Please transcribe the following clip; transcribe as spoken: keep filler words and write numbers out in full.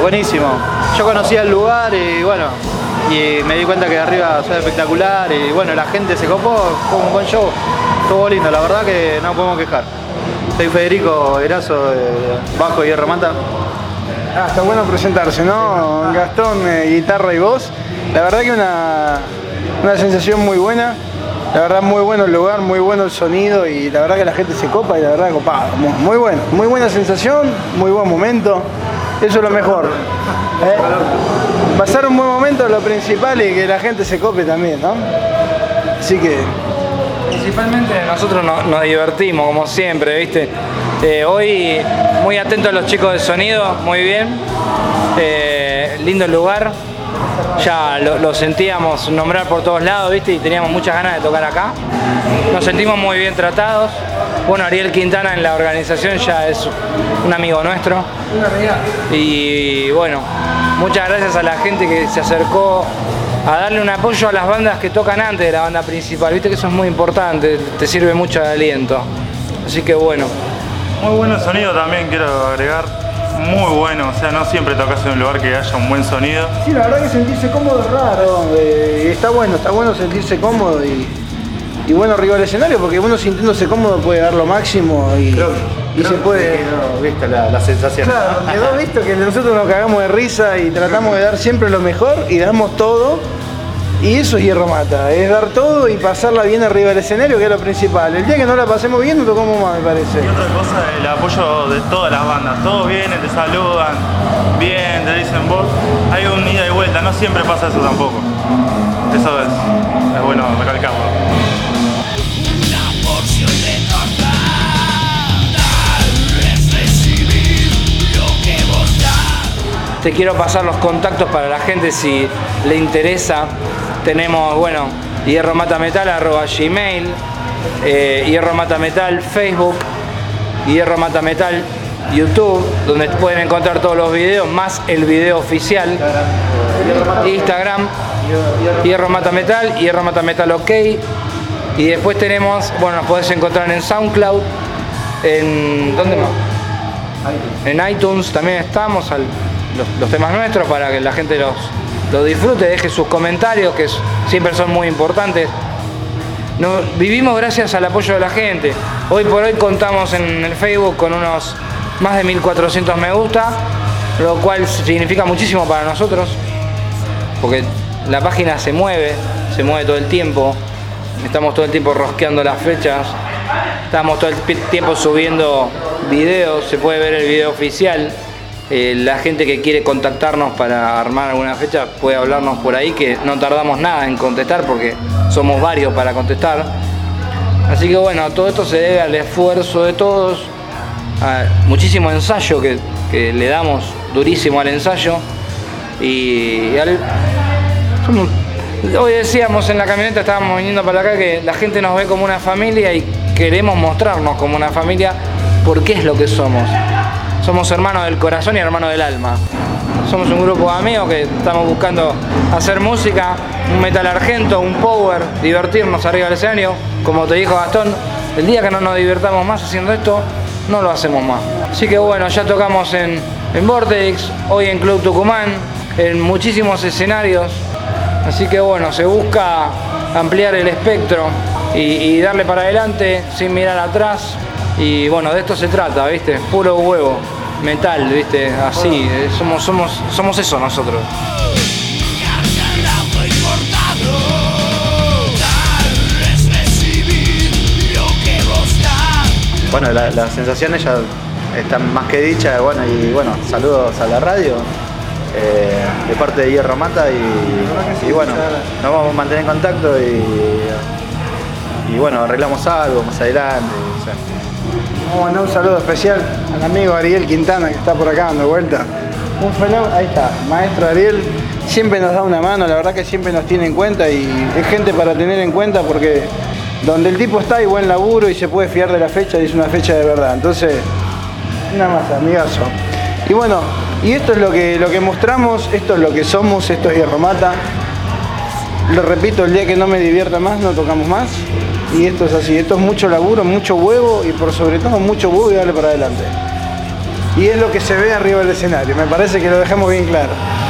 buenísimo. Yo conocía el lugar y bueno, y me di cuenta que de arriba son espectacular y bueno, la gente se copó, fue un buen show, estuvo lindo, la verdad que no podemos quejar. Soy Federico Erazo, de bajo y Hierro Mata. Ah, está bueno presentarse, ¿no? Gastón, eh, guitarra y voz. La verdad que una, una sensación muy buena. La verdad muy bueno el lugar, muy bueno el sonido y la verdad que la gente se copa y la verdad copado. Muy, muy bueno, muy buena sensación, muy buen momento. Eso es lo mejor. ¿Eh? Pasar un buen momento es lo principal y que la gente se cope también, ¿no? Así que... Principalmente nosotros nos, nos divertimos, como siempre, ¿viste? Eh, hoy muy atentos a los chicos de sonido, muy bien. Eh, lindo el lugar. Ya lo, lo sentíamos nombrar por todos lados, ¿viste? Y teníamos muchas ganas de tocar acá. Nos sentimos muy bien tratados. Bueno, Ariel Quintana en la organización ya es un amigo nuestro. Una amiga. Y bueno, muchas gracias a la gente que se acercó a darle un apoyo a las bandas que tocan antes de la banda principal. Viste que eso es muy importante, te sirve mucho de aliento. Así que bueno. Muy bueno el sonido también, quiero agregar. Muy bueno, o sea, no siempre tocas en un lugar que haya un buen sonido. Sí, la verdad que sentirse cómodo es raro. Eh, está bueno, está bueno sentirse cómodo y, y bueno arriba del escenario porque uno sintiéndose cómodo puede dar lo máximo y, Creo, y creo se puede... que quedó, viste la, la sensación. Claro, quedó visto que nosotros nos cagamos de risa y tratamos de dar siempre lo mejor y damos todo. Y eso es Hierro Mata, es dar todo y pasarla bien arriba del escenario, que es lo principal. El día que no la pasemos bien, no tocamos más, me parece. Y otra cosa, el apoyo de todas las bandas. Todos vienen, te saludan, bien, te dicen vos. Hay un ida y vuelta, no siempre pasa eso tampoco. Eso es, es bueno recalcarlo. Te quiero pasar los contactos para la gente si le interesa. Tenemos, bueno, hierromatametal arroba gmail, eh, hierromatametal Facebook, hierromatametal YouTube, donde pueden encontrar todos los videos, más el video oficial. Instagram, hierromatametal, hierromatametal ok. Y después tenemos, bueno, nos podés encontrar en SoundCloud, en... ¿dónde más? En iTunes también estamos, al, los, los temas nuestros para que la gente los... lo disfrute, deje sus comentarios que siempre son muy importantes. No, vivimos gracias al apoyo de la gente. Hoy por hoy contamos en el Facebook con unos más de mil cuatrocientos me gusta, lo cual significa muchísimo para nosotros porque la página se mueve, se mueve todo el tiempo, estamos todo el tiempo rosqueando las fechas, estamos todo el tiempo subiendo videos, se puede ver el video oficial. Eh, la gente que quiere contactarnos para armar alguna fecha puede hablarnos por ahí, que no tardamos nada en contestar porque somos varios para contestar. Así que bueno, todo esto se debe al esfuerzo de todos, a muchísimo ensayo que, que le damos durísimo al ensayo y al, somos, hoy decíamos en la camioneta, estábamos viniendo para acá, que la gente nos ve como una familia y queremos mostrarnos como una familia porque es lo que somos. Somos hermanos del corazón y hermanos del alma. Somos un grupo de amigos que estamos buscando hacer música, un metal argento, un power, divertirnos arriba del escenario. Como te dijo Gastón, el día que no nos divirtamos más haciendo esto, no lo hacemos más. Así que bueno, ya tocamos en, en Vortex, hoy en Club Tucumán, en muchísimos escenarios. Así que bueno, se busca ampliar el espectro y, y darle para adelante sin mirar atrás. Y bueno, de esto se trata, ¿viste? Puro huevo, metal, ¿viste? Así, somos, somos, somos eso nosotros. Bueno, la, las sensaciones ya están más que dichas, bueno, y bueno, saludos a la radio, eh, de parte de Hierro Mata y, y bueno, nos vamos a mantener en contacto y, y bueno, arreglamos algo más adelante, o sea. Vamos a mandar un saludo especial al amigo Ariel Quintana que está por acá dando vuelta. Un fenómeno, ahí está, maestro Ariel, siempre nos da una mano, la verdad que siempre nos tiene en cuenta y es gente para tener en cuenta porque donde el tipo está hay buen laburo y se puede fiar de la fecha y es una fecha de verdad. Entonces, una más, amigazo. Y bueno, y esto es lo que, lo que mostramos, esto es lo que somos, esto es Hierro Mata. Lo repito, el día que no me divierta más, no tocamos más. Y esto es así, esto es mucho laburo, mucho huevo y por sobre todo mucho huevo y darle para adelante. y es lo que se ve arriba del escenario. Me parece que lo dejamos bien claro.